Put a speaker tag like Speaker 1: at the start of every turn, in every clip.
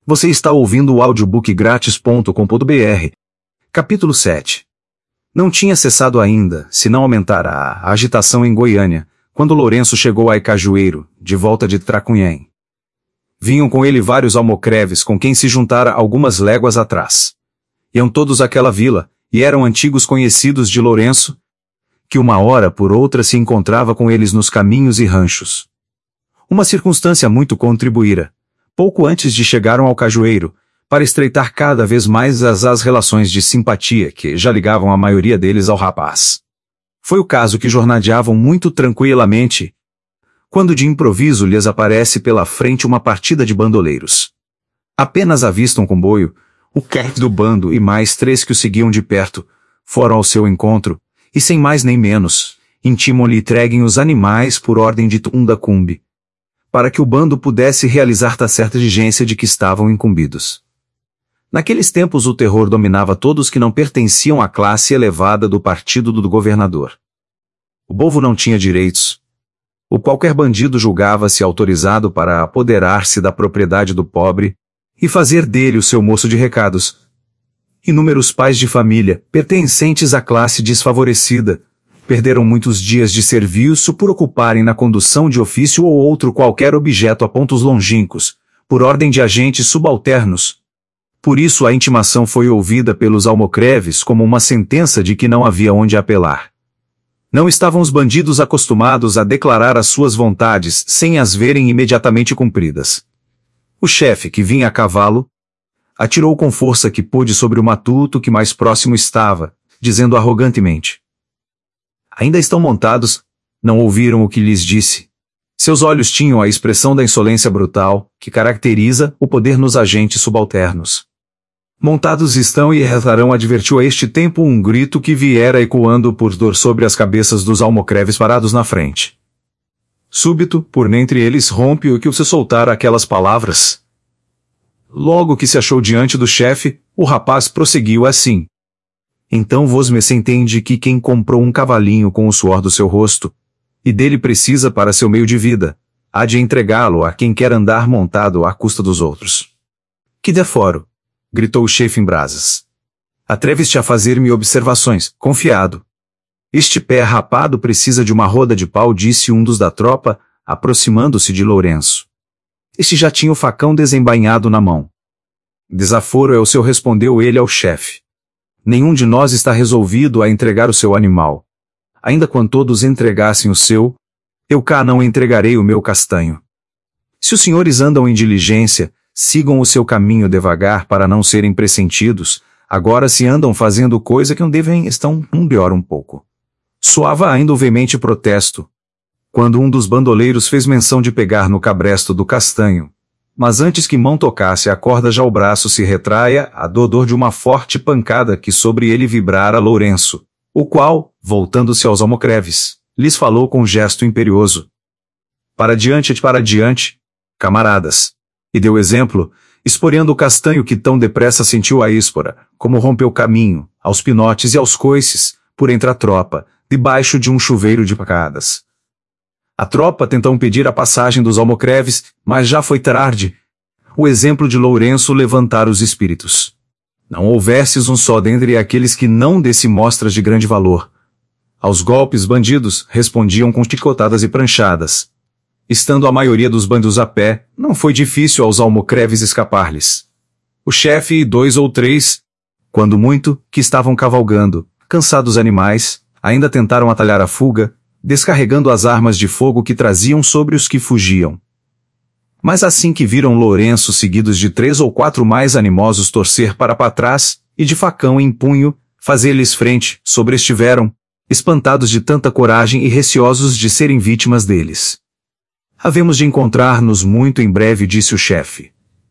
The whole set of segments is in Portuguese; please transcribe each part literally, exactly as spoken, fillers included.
Speaker 1: Você está ouvindo o audiobook grátis ponto com ponto br. Capítulo sete. Não tinha cessado ainda, se não aumentara a agitação em Goiânia, quando Lourenço chegou a Cajueiro, de volta de Tracunhém. Vinham com ele vários almocreves com quem se juntara algumas léguas atrás. Iam todos àquela vila, e eram antigos conhecidos de Lourenço, que uma hora por outra se encontrava com eles nos caminhos e ranchos. Uma circunstância muito contribuíra, pouco antes de chegaram ao Cajueiro, para estreitar cada vez mais as, as relações de simpatia que já ligavam a maioria deles ao rapaz. Foi o caso que jornadeavam muito tranquilamente, quando de improviso lhes aparece pela frente uma partida de bandoleiros. Apenas avistam um comboio, o cap do bando e mais três que o seguiam de perto, foram ao seu encontro, e sem mais nem menos, intimam-lhe entreguem os animais por ordem de Tundacumbi, para que o bando pudesse realizar ta certa exigência de que estavam incumbidos. Naqueles tempos o terror dominava todos que não pertenciam à classe elevada do partido do governador. O povo não tinha direitos. O qualquer bandido julgava-se autorizado para apoderar-se da propriedade do pobre e fazer dele o seu moço de recados. Inúmeros pais de família, pertencentes à classe desfavorecida, perderam muitos dias de serviço por ocuparem na condução de ofício ou outro qualquer objeto a pontos longínquos, por ordem de agentes subalternos. Por isso a intimação foi ouvida pelos almocreves como uma sentença de que não havia onde apelar. Não estavam os bandidos acostumados a declarar as suas vontades sem as verem imediatamente cumpridas. O chefe, que vinha a cavalo, atirou com força que pôde sobre o matuto que mais próximo estava, dizendo arrogantemente: ainda estão montados? Não ouviram o que lhes disse? Seus olhos tinham a expressão da insolência brutal, que caracteriza o poder nos agentes subalternos. Montados estão e rezarão, advertiu a este tempo um grito que viera ecoando por dor sobre as cabeças dos almocreves parados na frente. Súbito, por dentre eles rompe o que se soltara aquelas palavras. Logo que se achou diante do chefe, o rapaz prosseguiu assim: então vos me se entende que quem comprou um cavalinho com o suor do seu rosto, e dele precisa para seu meio de vida, há de entregá-lo a quem quer andar montado à custa dos outros. Que deforo! Gritou o chefe em brasas. Atreves-te a fazer-me observações, confiado. Este pé rapado precisa de uma roda de pau, disse um dos da tropa, aproximando-se de Lourenço. Este já tinha o facão desembainhado na mão. Desaforo é o seu, respondeu ele ao chefe. Nenhum de nós está resolvido a entregar o seu animal. Ainda quando todos entregassem o seu, eu cá não entregarei o meu castanho. Se os senhores andam em diligência, sigam o seu caminho devagar para não serem pressentidos, agora se andam fazendo coisa que não devem, estão um pior um pouco. Soava ainda o veemente protesto, quando um dos bandoleiros fez menção de pegar no cabresto do castanho, mas antes que mão tocasse a corda já o braço se retraia a dor de uma forte pancada que sobre ele vibrara Lourenço, o qual, voltando-se aos almocreves, lhes falou com gesto imperioso: para diante e para diante, camaradas. E deu exemplo, esporeando o castanho que tão depressa sentiu a íspora, como rompeu caminho, aos pinotes e aos coices, por entre a tropa, debaixo de um chuveiro de pacadas. A tropa tentou pedir a passagem dos almocreves, mas já foi tarde. O exemplo de Lourenço levantara os espíritos. Não houvesses um só dentre aqueles que não desse mostras de grande valor. Aos golpes bandidos, respondiam com chicotadas e pranchadas. Estando a maioria dos bandos a pé, não foi difícil aos almocreves escapar-lhes. O chefe e dois ou três, quando muito, que estavam cavalgando, cansados animais, ainda tentaram atalhar a fuga, descarregando as armas de fogo que traziam sobre os que fugiam. Mas assim que viram Lourenço seguidos de três ou quatro mais animosos torcer para para trás, e de facão em punho, fazer-lhes frente, sobrestiveram, espantados de tanta coragem e receosos de serem vítimas deles. Havemos de encontrar-nos muito em breve, disse o chefe.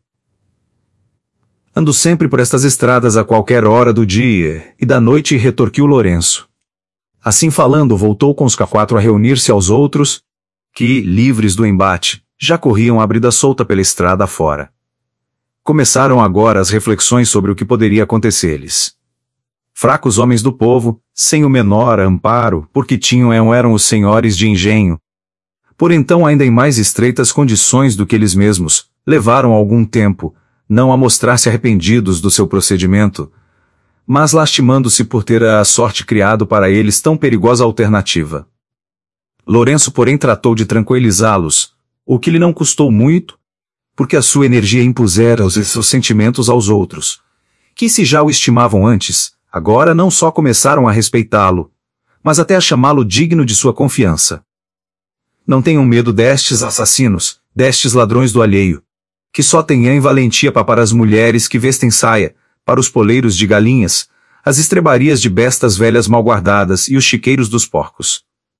Speaker 1: Ando sempre por estas estradas a qualquer hora do dia e da noite, retorquiu Lourenço. Assim falando, voltou com os quatro a reunir-se aos outros, que, livres do embate, já corriam a brida solta pela estrada fora. Começaram agora as reflexões sobre o que poderia acontecer-lhes. Fracos homens do povo, sem o menor amparo, porque tinham eram os senhores de engenho, por então ainda em mais estreitas condições do que eles mesmos, levaram algum tempo, não a mostrar-se arrependidos do seu procedimento, mas lastimando-se por ter a sorte criado para eles tão perigosa alternativa. Lourenço, porém, tratou de tranquilizá-los, o que lhe não custou muito, porque a sua energia impusera os seus sentimentos aos outros, que se já o estimavam antes, agora não só começaram a respeitá-lo, mas até a chamá-lo digno de sua confiança. Não tenham medo destes assassinos, destes ladrões do alheio, que só têm valentia para as mulheres que vestem saia, para os poleiros de galinhas, as estrebarias de bestas velhas mal guardadas e os chiqueiros dos porcos.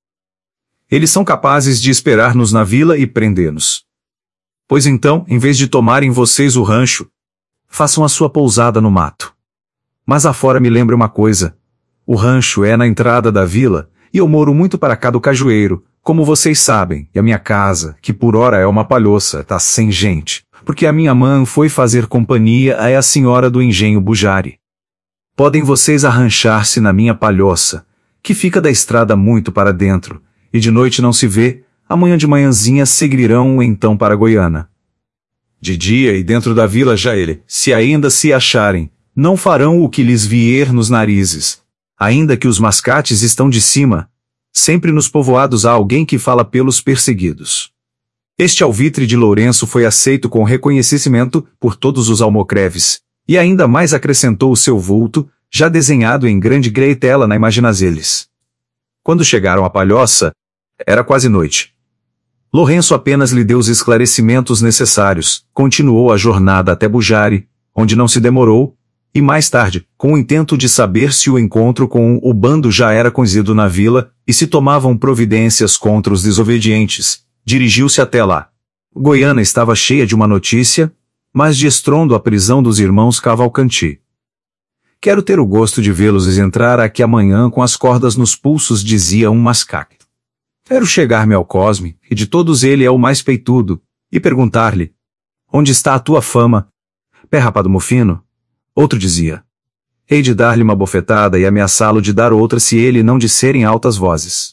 Speaker 1: Eles são capazes de esperar-nos na vila e prender-nos. Pois então, em vez de tomarem vocês o rancho, façam a sua pousada no mato. Mas afora me lembra uma coisa. O rancho é na entrada da vila, e eu moro muito para cá do Cajueiro, como vocês sabem, e a minha casa, que por ora é uma palhoça, tá sem gente, porque a minha mãe foi fazer companhia à senhora do engenho Bujari. Podem vocês arranchar-se na minha palhoça, que fica da estrada muito para dentro, e de noite não se vê, amanhã de manhãzinha seguirão então para Goiânia. De dia e dentro da vila já ele, se ainda se acharem, não farão o que lhes vier nos narizes, ainda que os mascates estão de cima. Sempre nos povoados há alguém que fala pelos perseguidos. Este alvitre de Lourenço foi aceito com reconhecimento por todos os almocreves, e ainda mais acrescentou o seu vulto, já desenhado em grande greitela na imaginazeles. Quando chegaram à palhoça, era quase noite. Lourenço apenas lhe deu os esclarecimentos necessários, continuou a jornada até Bujari, onde não se demorou, e mais tarde, com o intento de saber se o encontro com o bando já era conhecido na vila, e se tomavam providências contra os desobedientes, dirigiu-se até lá. Goiânia estava cheia de uma notícia, mas de estrondo a prisão dos irmãos Cavalcanti. Quero ter o gosto de vê-los entrar aqui amanhã com as cordas nos pulsos, dizia um mascaque. Quero chegar-me ao Cosme, e de todos ele é o mais peitudo, e perguntar-lhe, onde está a tua fama, pé rapado mofino? Outro dizia, hei de dar-lhe uma bofetada e ameaçá-lo de dar outra se ele não disser em altas vozes.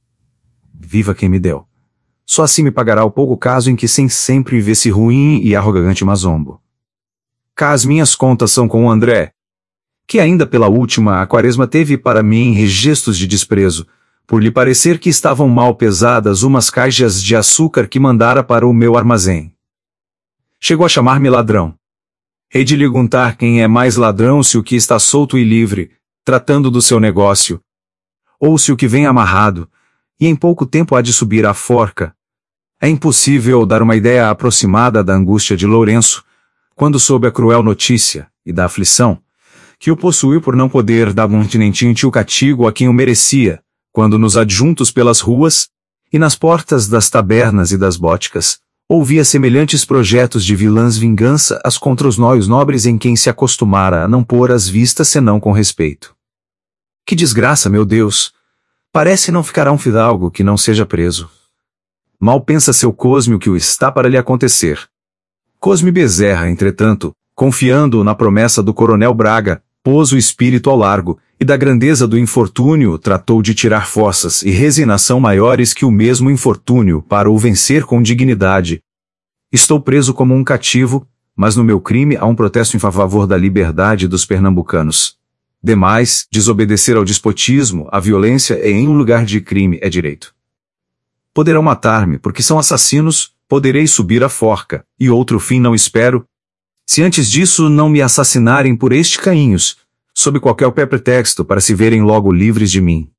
Speaker 1: Viva quem me deu. Só assim me pagará o pouco caso em que sem sempre vê-se ruim e arrogante mazombo. Cá as minhas contas são com o André, que ainda pela última a quaresma teve para mim gestos de desprezo, por lhe parecer que estavam mal pesadas umas caixas de açúcar que mandara para o meu armazém. Chegou a chamar-me ladrão. Hei de lhe perguntar quem é mais ladrão, se o que está solto e livre, tratando do seu negócio, ou se o que vem amarrado, e em pouco tempo há de subir à forca. É impossível dar uma ideia aproximada da angústia de Lourenço, quando soube a cruel notícia, e da aflição, que o possuiu por não poder dar um tinentinho o castigo a quem o merecia, quando nos adjuntos pelas ruas, e nas portas das tabernas e das bóticas, ouvia semelhantes projetos de vilãs vingança as contra os nóios nobres em quem se acostumara a não pôr as vistas senão com respeito. Que desgraça, meu Deus! Parece não ficará um fidalgo que não seja preso. Mal pensa seu Cosme o que o está para lhe acontecer. Cosme Bezerra, entretanto, confiando na promessa do coronel Braga, pôs o espírito ao largo, e da grandeza do infortúnio tratou de tirar forças e resignação maiores que o mesmo infortúnio para o vencer com dignidade. Estou preso como um cativo, mas no meu crime há um protesto em favor da liberdade dos pernambucanos. Demais, desobedecer ao despotismo, à violência e em um lugar de crime é direito. Poderão matar-me porque são assassinos, poderei subir à forca, e outro fim não espero, se antes disso não me assassinarem por estes cainhos, sob qualquer pretexto para se verem logo livres de mim.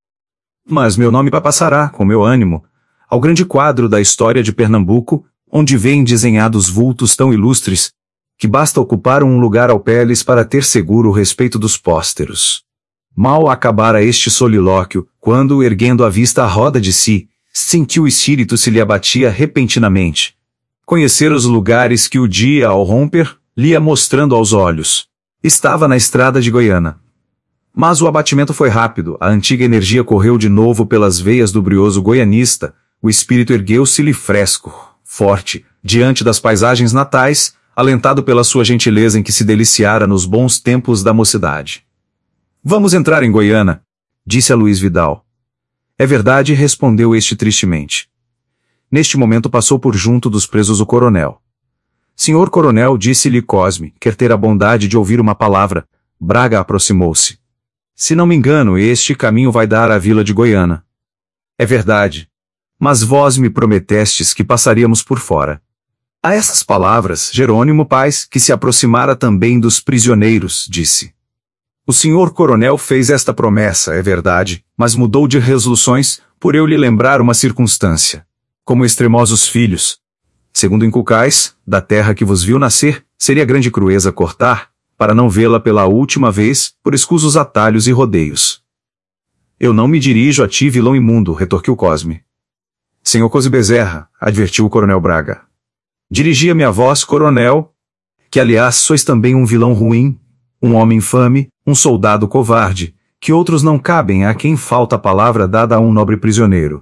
Speaker 1: Mas meu nome passará, com meu ânimo, ao grande quadro da história de Pernambuco, onde vêm desenhados vultos tão ilustres, que basta ocupar um lugar ao pé-lhes para ter seguro o respeito dos pósteros. Mal acabara este solilóquio, quando, erguendo a vista à roda de si, sentiu o espírito se lhe abatia repentinamente. Conhecer os lugares que o dia, ao romper, lhe ia mostrando aos olhos. Estava na estrada de Goiânia. Mas o abatimento foi rápido, a antiga energia correu de novo pelas veias do brioso goianista, o espírito ergueu-se-lhe fresco, forte, diante das paisagens natais, alentado pela sua gentileza em que se deliciara nos bons tempos da mocidade. Vamos entrar em Goiânia, disse a Luiz Vidal. É verdade, respondeu este tristemente. Neste momento passou por junto dos presos o coronel. Senhor Coronel, disse-lhe Cosme, quer ter a bondade de ouvir uma palavra. Braga aproximou-se. Se não me engano, este caminho vai dar à vila de Goiânia. É verdade. Mas vós me prometestes que passaríamos por fora. A essas palavras, Jerônimo Paz, que se aproximara também dos prisioneiros, disse. O senhor coronel fez esta promessa, é verdade, mas mudou de resoluções, por eu lhe lembrar uma circunstância. Como extremosos filhos, segundo inculcais, da terra que vos viu nascer, seria grande crueza cortar, para não vê-la pela última vez, por escusos atalhos e rodeios. Eu não me dirijo a ti, vilão imundo, retorquiu Cosme. Senhor Cosme Bezerra, advertiu o coronel Braga. Dirigia-me a vós, coronel, que aliás sois também um vilão ruim, um homem infame, um soldado covarde, que outros não cabem a quem falta a palavra dada a um nobre prisioneiro.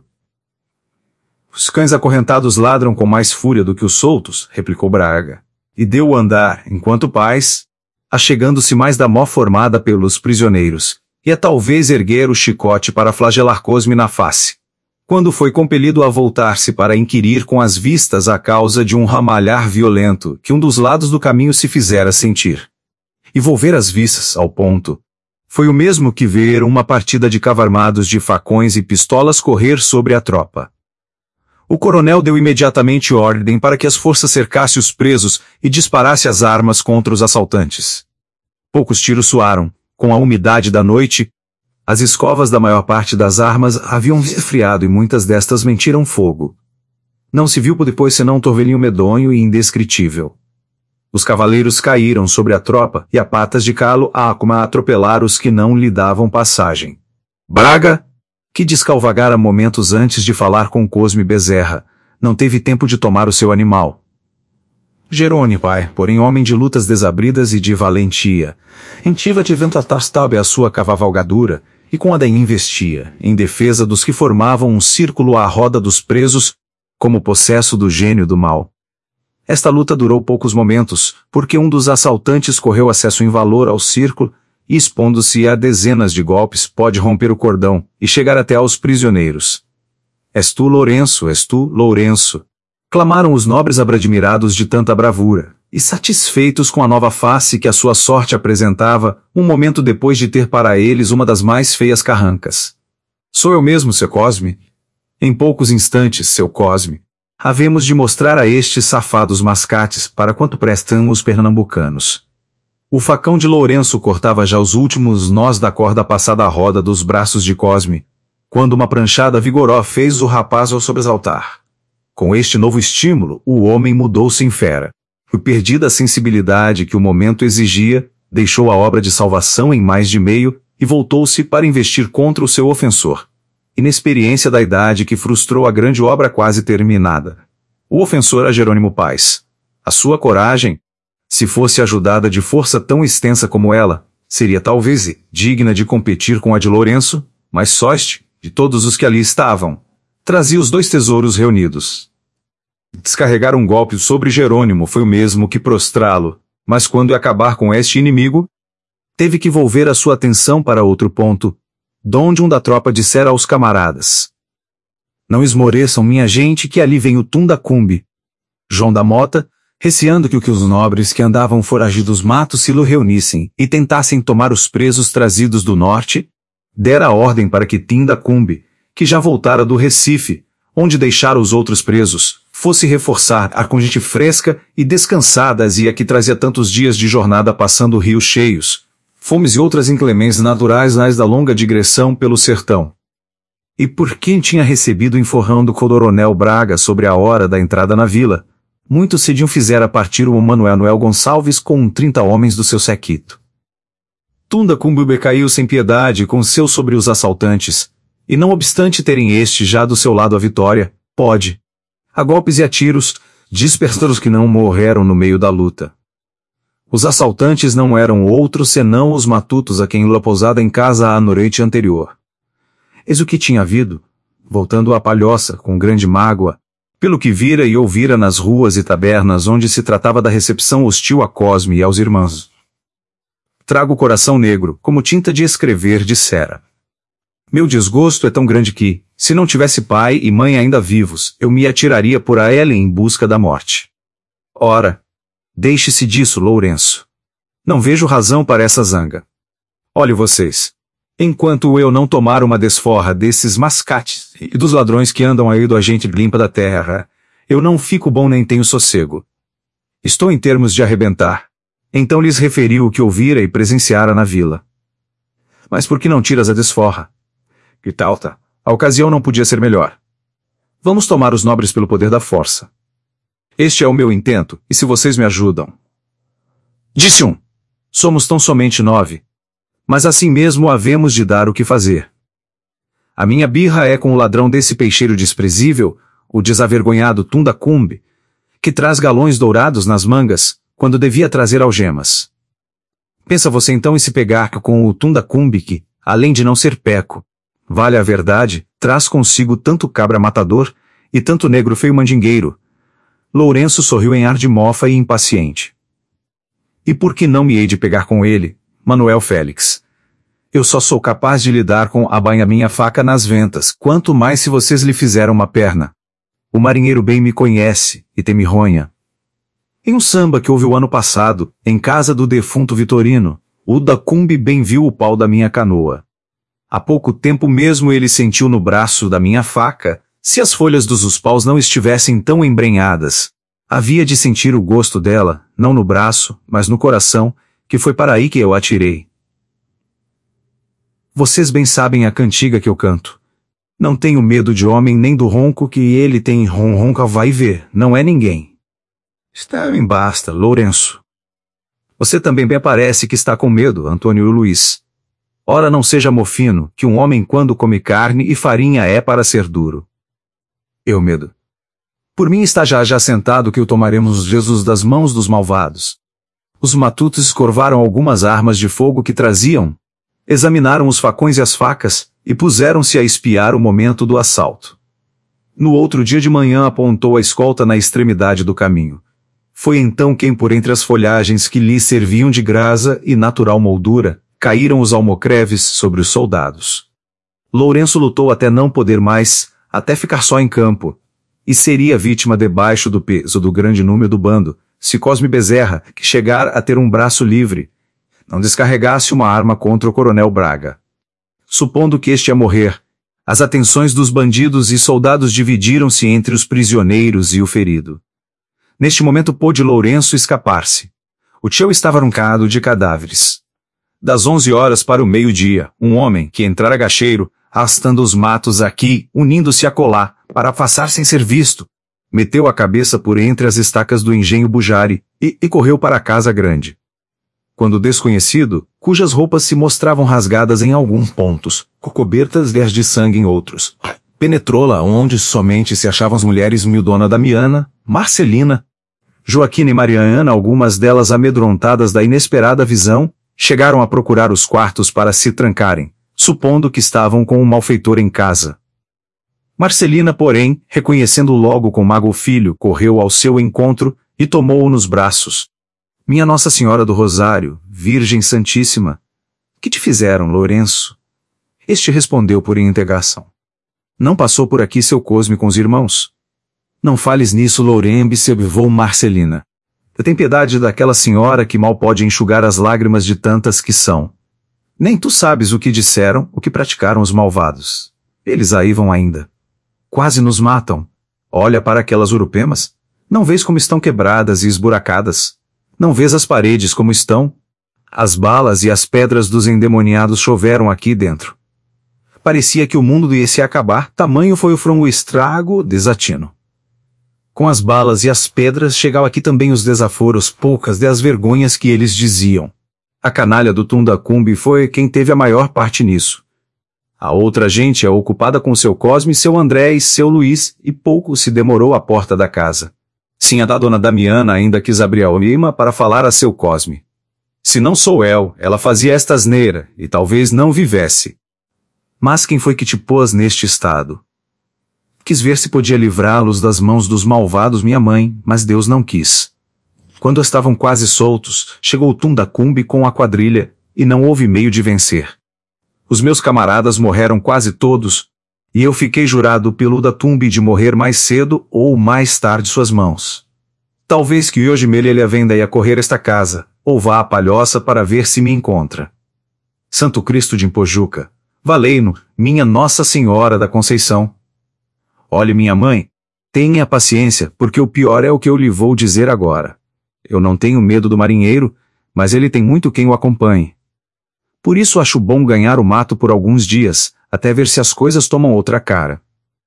Speaker 1: Os cães acorrentados ladram com mais fúria do que os soltos, replicou Braga, e deu o andar, enquanto Paz, achegando-se mais da mó formada pelos prisioneiros, ia talvez erguer o chicote para flagelar Cosme na face, quando foi compelido a voltar-se para inquirir com as vistas a causa de um ramalhar violento que um dos lados do caminho se fizera sentir. E volver as vistas ao ponto. Foi o mesmo que ver uma partida de cavarmados de facões e pistolas correr sobre a tropa. O coronel deu imediatamente ordem para que as forças cercassem os presos e disparasse as armas contra os assaltantes. Poucos tiros soaram, com a umidade da noite. As escovas da maior parte das armas haviam esfriado e muitas destas mentiram fogo. Não se viu por depois senão um torvelinho medonho e indescritível. Os cavaleiros caíram sobre a tropa e a patas de calo a como a atropelar os que não lhe davam passagem. Braga, que descalvagara momentos antes de falar com Cosme Bezerra, não teve tempo de tomar o seu animal. Jerônimo, pai, porém homem de lutas desabridas e de valentia, entiva de ventatastalbe a sua cavalgadura, e com a daí investia, em defesa dos que formavam um círculo à roda dos presos, como possesso do gênio do mal. Esta luta durou poucos momentos, porque um dos assaltantes correu acesso em valor ao círculo, e expondo-se a dezenas de golpes pode romper o cordão, e chegar até aos prisioneiros. És tu, Lourenço, és tu, Lourenço, clamaram os nobres abradmirados de tanta bravura, e satisfeitos com a nova face que a sua sorte apresentava, um momento depois de ter para eles uma das mais feias carrancas. Sou eu mesmo, seu Cosme? Em poucos instantes, seu Cosme, havemos de mostrar a estes safados mascates para quanto prestam os pernambucanos. O facão de Lourenço cortava já os últimos nós da corda passada à roda dos braços de Cosme, quando uma pranchada vigorosa fez o rapaz ao sobressaltar. Com este novo estímulo, o homem mudou-se em fera. E perdida a sensibilidade que o momento exigia, deixou a obra de salvação em mais de meio, e voltou-se para investir contra o seu ofensor. Inexperiência da idade que frustrou a grande obra quase terminada. O ofensor a Jerônimo Paz. A sua coragem, se fosse ajudada de força tão extensa como ela, seria talvez digna de competir com a de Lourenço, mas Soste, de todos os que ali estavam, trazia os dois tesouros reunidos. Descarregar um golpe sobre Jerônimo foi o mesmo que prostrá-lo, mas quando acabar com este inimigo, teve que volver a sua atenção para outro ponto, donde um da tropa dissera aos camaradas. Não esmoreçam, minha gente, que ali vem o Tunda-Cumbe. João da Mota, receando que, que os nobres que andavam foragidos matos se lo reunissem e tentassem tomar os presos trazidos do norte, dera a ordem para que Tunda-Cumbe, que já voltara do Recife, onde deixara os outros presos, fosse reforçar a com gente fresca e descansada e a que trazia tantos dias de jornada passando rios cheios, fomes e outras inclemências naturais nas da longa digressão pelo sertão. E por quem tinha recebido o enforrão do coronel Braga sobre a hora da entrada na vila, muito cedinho fizera partir o Manuel Noel Gonçalves com trinta homens do seu séquito. Tunda-Cumbe caiu sem piedade com seu sobre os assaltantes, e não obstante terem este já do seu lado a vitória, pode, a golpes e a tiros, dispersar os que não morreram no meio da luta. Os assaltantes não eram outros senão os matutos a quem lhe pousada em casa a noite anterior. Eis o que tinha havido, voltando à palhoça com grande mágoa, pelo que vira e ouvira nas ruas e tabernas onde se tratava da recepção hostil a Cosme e aos irmãos. Trago o coração negro, como tinta de escrever dissera. Meu desgosto é tão grande que, se não tivesse pai e mãe ainda vivos, eu me atiraria por a ela em busca da morte. Ora, Deixe-se disso, Lourenço. Não vejo razão para essa zanga. Olhe vocês. Enquanto eu não tomar uma desforra desses mascates e dos ladrões que andam aí do agente limpa da terra, eu não fico bom nem tenho sossego. Estou em termos de arrebentar. Então lhes referi o que ouvira e presenciara na vila. Mas por que não tiras a desforra? Que tal, tá? A ocasião não podia ser melhor. Vamos tomar os nobres pelo poder da força. Este é o meu intento, e se vocês me ajudam. Disse um. Somos tão somente nove. Mas assim mesmo havemos de dar o que fazer. A minha birra é com o ladrão desse peixeiro desprezível, o desavergonhado Tundacumbe, que traz galões dourados nas mangas, quando devia trazer algemas. Pensa você então em se pegar com o Tundacumbe que, além de não ser peco, vale a verdade, traz consigo tanto cabra matador e tanto negro feio mandingueiro. Lourenço sorriu em ar de mofa e impaciente. E por que não me hei de pegar com ele, Manuel Félix? Eu só sou capaz de lidar com a banha minha faca nas ventas, quanto mais se vocês lhe fizeram uma perna. O marinheiro bem me conhece, e tem ronha. Em um samba que houve o ano passado, em casa do defunto Vitorino, o Dacumbe bem viu o pau da minha canoa. Há pouco tempo mesmo ele sentiu no braço da minha faca, se as folhas dos paus não estivessem tão embrenhadas. Havia de sentir o gosto dela, não no braço, mas no coração, que foi para aí que eu atirei. Vocês bem sabem a cantiga que eu canto. Não tenho medo de homem nem do ronco que ele tem ronronca vai ver, não é ninguém. Está bem basta, Lourenço. Você também bem parece que está com medo, Antônio Luiz. Ora não seja mofino, que um homem quando come carne e farinha é para ser duro. Eu medo. Por mim está já já sentado que o tomaremos Jesus das mãos dos malvados. Os matutos escorvaram algumas armas de fogo que traziam, examinaram os facões e as facas, e puseram-se a espiar o momento do assalto. No outro dia de manhã apontou a escolta na extremidade do caminho. Foi então quem por entre as folhagens que lhe serviam de grasa e natural moldura, caíram os almocreves sobre os soldados. Lourenço lutou até não poder mais, até ficar só em campo, e seria vítima debaixo do peso do grande número do bando, se Cosme Bezerra, que chegar a ter um braço livre, não descarregasse uma arma contra o coronel Braga. Supondo que este ia morrer, as atenções dos bandidos e soldados dividiram-se entre os prisioneiros e o ferido. Neste momento pôde Lourenço escapar-se. O tio estava arrancado de cadáveres. Das onze horas para o meio-dia, um homem, que entrara gacheiro, arrastando os matos aqui, unindo-se a colar, para passar sem ser visto, meteu a cabeça por entre as estacas do engenho Bujari, e, e correu para a casa grande. Quando o desconhecido, cujas roupas se mostravam rasgadas em alguns pontos, cobertas de sangue em outros, penetrou-la onde somente se achavam as mulheres Mildona Damiana, Marcelina, Joaquina e Mariana, algumas delas amedrontadas da inesperada visão, chegaram a procurar os quartos para se trancarem, supondo que estavam com um malfeitor em casa. Marcelina, porém, reconhecendo logo com mago o filho, correu ao seu encontro e tomou-o nos braços. Minha Nossa Senhora do Rosário, Virgem Santíssima, que te fizeram, Lourenço? Este respondeu por integração. Não passou por aqui seu Cosme com os irmãos? Não fales nisso, Lourembe, se observou Marcelina. Tem piedade daquela senhora que mal pode enxugar as lágrimas de tantas que são. Nem tu sabes o que disseram, o que praticaram os malvados. Eles aí vão ainda. Quase nos matam. Olha para aquelas urupemas. Não vês como estão quebradas e esburacadas? Não vês as paredes como estão? As balas e as pedras dos endemoniados choveram aqui dentro. Parecia que o mundo ia se acabar, tamanho foi o frango estrago, desatino. Com as balas e as pedras chegavam aqui também os desaforos, poucas das vergonhas que eles diziam. A canalha do Tundacumbe foi quem teve a maior parte nisso. A outra gente é ocupada com seu Cosme, seu André e seu Luiz, e pouco se demorou à porta da casa. Sim, a da dona Damiana ainda quis abrir a lima para falar a seu Cosme. Se não sou eu, ela fazia esta asneira, e talvez não vivesse. Mas quem foi que te pôs neste estado? Quis ver se podia livrá-los das mãos dos malvados minha mãe, mas Deus não quis. Quando estavam quase soltos, chegou o Tundacumbe com a quadrilha, e não houve meio de vencer. Os meus camaradas morreram quase todos, e eu fiquei jurado pelo Dacumbe de morrer mais cedo ou mais tarde suas mãos. Talvez que hoje ele venda e a correr esta casa, ou vá à Palhoça para ver se me encontra. Santo Cristo de Impojuca, valei-no, minha Nossa Senhora da Conceição. Olhe, minha mãe, tenha paciência, porque o pior é o que eu lhe vou dizer agora. Eu não tenho medo do marinheiro, mas ele tem muito quem o acompanhe. Por isso acho bom ganhar o mato por alguns dias, até ver se as coisas tomam outra cara.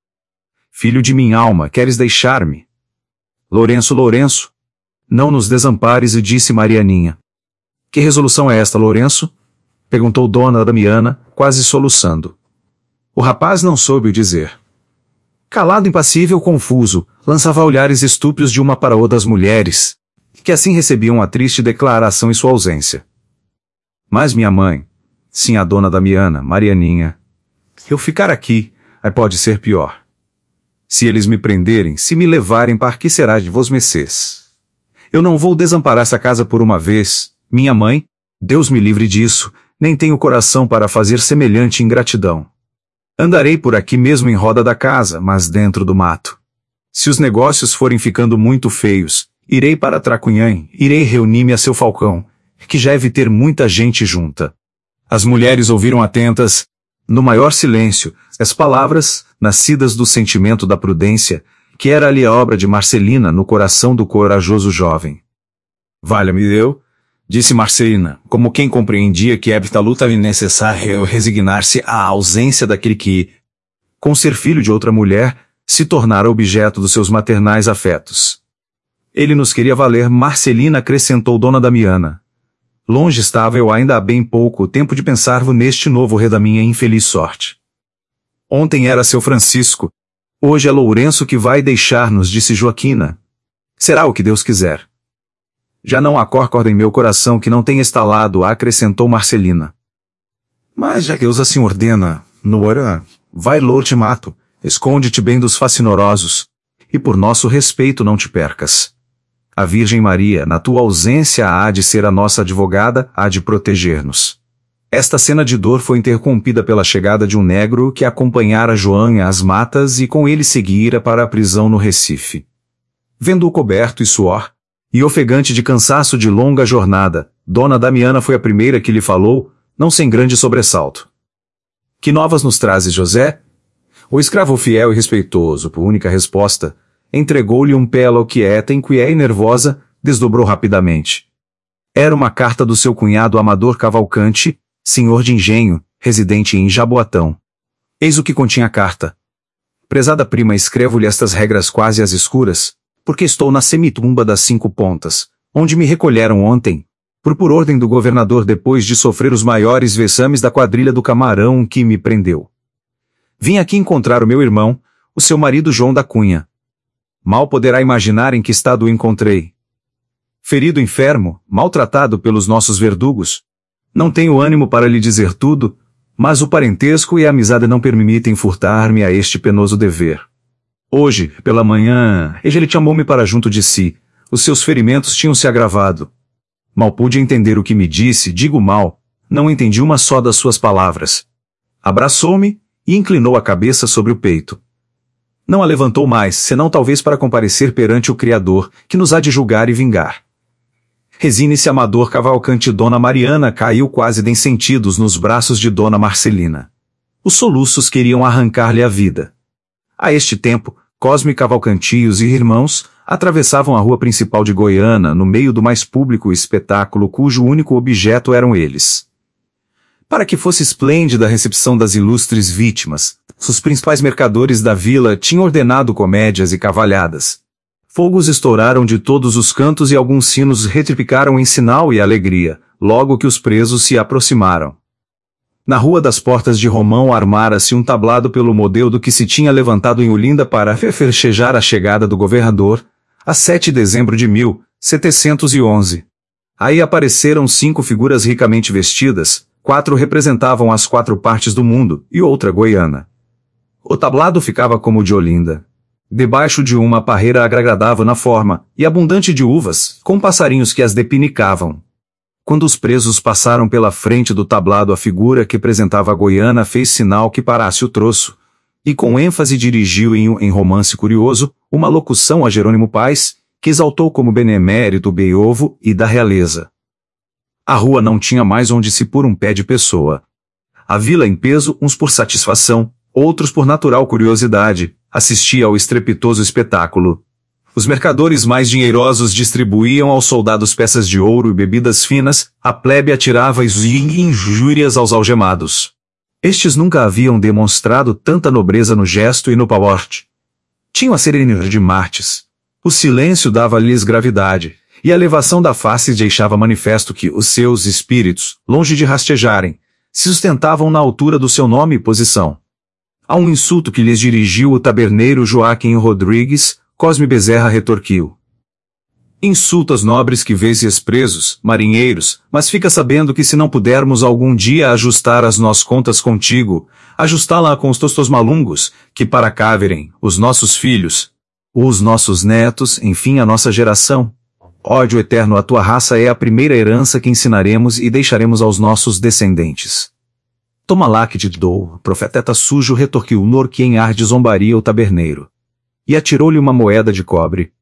Speaker 1: Filho de minha alma, queres deixar-me? Lourenço, Lourenço, não nos desampares, e disse Marianinha. Que resolução é esta, Lourenço? Perguntou Dona Damiana, quase soluçando. O rapaz não soube o dizer. Calado, impassível, confuso, lançava olhares estúpidos de uma para outra das mulheres, que assim recebiam a triste declaração em sua ausência. Mas minha mãe, sim, a Dona Damiana, Marianinha, eu ficar aqui, aí pode ser pior. Se eles me prenderem, se me levarem, para que será de vos mecês? Eu não vou desamparar essa casa por uma vez, minha mãe, Deus me livre disso, nem tenho coração para fazer semelhante ingratidão. Andarei por aqui mesmo em roda da casa, mas dentro do mato. Se os negócios forem ficando muito feios, irei para Tracunhã, irei reunir-me a seu Falcão, que já deve ter muita gente junta. As mulheres ouviram atentas, no maior silêncio, as palavras, nascidas do sentimento da prudência, que era ali a obra de Marcelina no coração do corajoso jovem. Valha-me Deus, disse Marcelina, como quem compreendia que esta luta era necessária resignar-se à ausência daquele que, com ser filho de outra mulher, se tornara objeto dos seus maternais afetos. Ele nos queria valer, Marcelina, acrescentou Dona Damiana. Longe estava eu ainda há bem pouco tempo de pensar neste novo rei da minha infeliz sorte. Ontem era seu Francisco, hoje é Lourenço que vai deixar-nos, disse Joaquina. Será o que Deus quiser. Já não há corda em meu coração que não tenha estalado, acrescentou Marcelina. Mas já que Deus assim ordena, Nora, vai lour-te mato, esconde-te bem dos facinorosos, e por nosso respeito não te percas. A Virgem Maria, na tua ausência, há de ser a nossa advogada, há de proteger-nos. Esta cena de dor foi interrompida pela chegada de um negro que acompanhara João às matas e com ele seguira para a prisão no Recife. Vendo-o coberto e suor, e ofegante de cansaço de longa jornada, Dona Damiana foi a primeira que lhe falou, não sem grande sobressalto. Que novas nos trazes, José? O escravo fiel e respeitoso, por única resposta, entregou-lhe um pelo quieta, inquieta e nervosa, desdobrou rapidamente. Era uma carta do seu cunhado Amador Cavalcante, senhor de engenho, residente em Jaboatão. Eis o que continha a carta. Prezada prima, escrevo-lhe estas regras quase às escuras, porque estou na semitumba das cinco pontas, onde me recolheram ontem, por por ordem do governador depois de sofrer os maiores vexames da quadrilha do camarão que me prendeu. Vim aqui encontrar o meu irmão, o seu marido João da Cunha. Mal poderá imaginar em que estado o encontrei. Ferido, enfermo, maltratado pelos nossos verdugos. Não tenho ânimo para lhe dizer tudo, mas o parentesco e a amizade não permitem furtar-me a este penoso dever. Hoje, pela manhã, ele chamou-me para junto de si. Os seus ferimentos tinham se agravado. Mal pude entender o que me disse, digo mal, não entendi uma só das suas palavras. Abraçou-me e inclinou a cabeça sobre o peito. Não a levantou mais, senão talvez para comparecer perante o Criador, que nos há de julgar e vingar. Resine-se, Amador Cavalcante. Dona Mariana caiu quase de sentidos nos braços de Dona Marcelina. Os soluços queriam arrancar-lhe a vida. A este tempo, Cosme Cavalcanti e os irmãos atravessavam a rua principal de Goiânia no meio do mais público espetáculo cujo único objeto eram eles. Para que fosse esplêndida a recepção das ilustres vítimas, os principais mercadores da vila tinham ordenado comédias e cavalhadas. Fogos estouraram de todos os cantos e alguns sinos retripicaram em sinal e alegria, logo que os presos se aproximaram. Na Rua das Portas de Romão armara-se um tablado pelo modelo do que se tinha levantado em Olinda para festejar a chegada do governador, a sete de dezembro de mil setecentos e onze. Aí apareceram cinco figuras ricamente vestidas, quatro representavam as quatro partes do mundo, e outra Goiânia. O tablado ficava como o de Olinda. Debaixo de uma parreira agradável na forma, e abundante de uvas, com passarinhos que as depinicavam. Quando os presos passaram pela frente do tablado, a figura que representava a Goiânia fez sinal que parasse o troço, e com ênfase dirigiu em, em romance curioso, uma locução a Jerônimo Paz, que exaltou como benemérito o Beovo e da realeza. A rua não tinha mais onde se pôr um pé de pessoa. A vila em peso, uns por satisfação, outros por natural curiosidade, assistia ao estrepitoso espetáculo. Os mercadores mais dinheirosos distribuíam aos soldados peças de ouro e bebidas finas, a plebe atirava injúrias aos algemados. Estes nunca haviam demonstrado tanta nobreza no gesto e no porte. Tinham a serenidade de Martes. O silêncio dava-lhes gravidade, e a elevação da face deixava manifesto que os seus espíritos, longe de rastejarem, se sustentavam na altura do seu nome e posição. A um insulto que lhes dirigiu o taberneiro Joaquim Rodrigues, Cosme Bezerra retorquiu: insultas nobres que vês presos, marinheiros, mas fica sabendo que se não pudermos algum dia ajustar as nossas contas contigo, ajustá-la com os tostos malungos, que para cá virem, os nossos filhos, os nossos netos, enfim a nossa geração. Ódio eterno à tua raça é a primeira herança que ensinaremos e deixaremos aos nossos descendentes. Toma lá que te dou, profeta sujo retorquiu Nor que em ar de zombaria o taberneiro. E atirou-lhe uma moeda de cobre.